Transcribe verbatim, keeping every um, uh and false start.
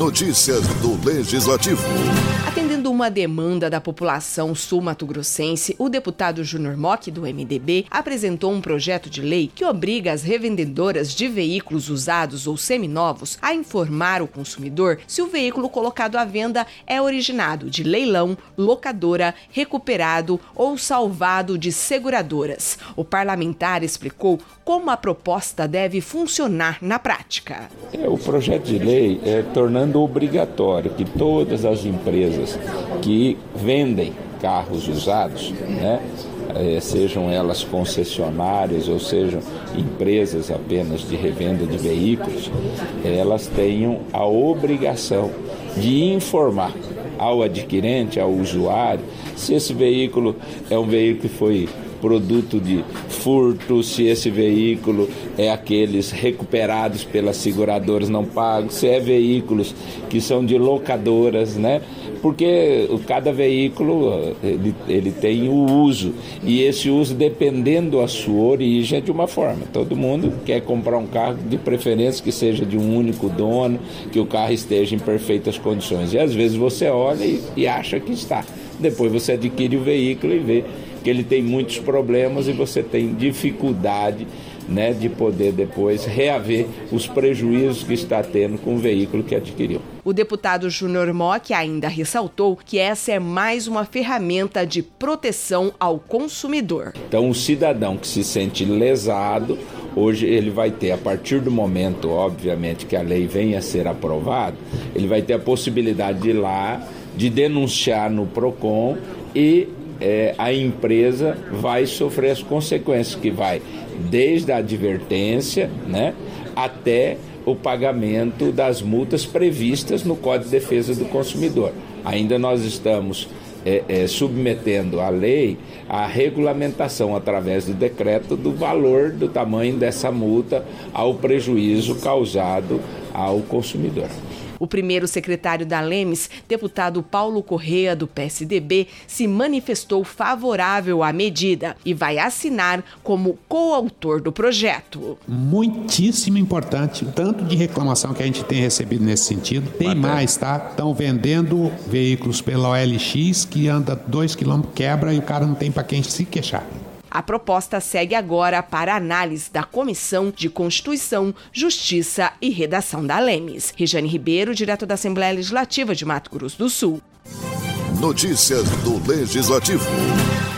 Notícias do Legislativo. Atendendo uma demanda da população sul-mato-grossense, o deputado Júnior Mock, do M D B, apresentou um projeto de lei que obriga as revendedoras de veículos usados ou seminovos a informar o consumidor se o veículo colocado à venda é originado de leilão, locadora, recuperado ou salvado de seguradoras. O parlamentar explicou como a proposta deve funcionar na prática. É, o projeto de lei é tornando obrigatório que todas as empresas que vendem carros usados, né, é, sejam elas concessionárias ou sejam empresas apenas de revenda de veículos, elas tenham a obrigação de informar ao adquirente, ao usuário, se esse veículo é um veículo que foi produto de furto, se esse veículo é aqueles recuperados pelas seguradoras não pagos, se é veículos que são de locadoras, né? Porque cada veículo ele, ele tem o uso, e esse uso, dependendo da sua origem, é de uma forma. Todo mundo quer comprar um carro, de preferência que seja de um único dono, que o carro esteja em perfeitas condições. E às vezes você olha e, e acha que está. Depois você adquire o veículo e vê que ele tem muitos problemas e você tem dificuldade, né, de poder depois reaver os prejuízos que está tendo com o veículo que adquiriu. O deputado Júnior Mock ainda ressaltou que essa é mais uma ferramenta de proteção ao consumidor. Então, o cidadão que se sente lesado, hoje ele vai ter, a partir do momento, obviamente, que a lei venha a ser aprovada, ele vai ter a possibilidade de ir lá, de denunciar no PROCON, e É, a empresa vai sofrer as consequências, que vai desde a advertência, né, até o pagamento das multas previstas no Código de Defesa do Consumidor. Ainda nós estamos é, é, submetendo à lei a regulamentação através do decreto do valor, do tamanho dessa multa ao prejuízo causado ao consumidor. O primeiro secretário da Lemes, deputado Paulo Correa, do P S D B, se manifestou favorável à medida e vai assinar como coautor do projeto. Muitíssimo importante, tanto de reclamação que a gente tem recebido nesse sentido. Tem mais, tá? Estão vendendo veículos pela O L X que anda dois quilômetros, quebra e o cara não tem para quem se queixar. A proposta segue agora para análise da Comissão de Constituição, Justiça e Redação da Lemes. Regiane Ribeiro, direto da Assembleia Legislativa de Mato Grosso do Sul. Notícias do Legislativo.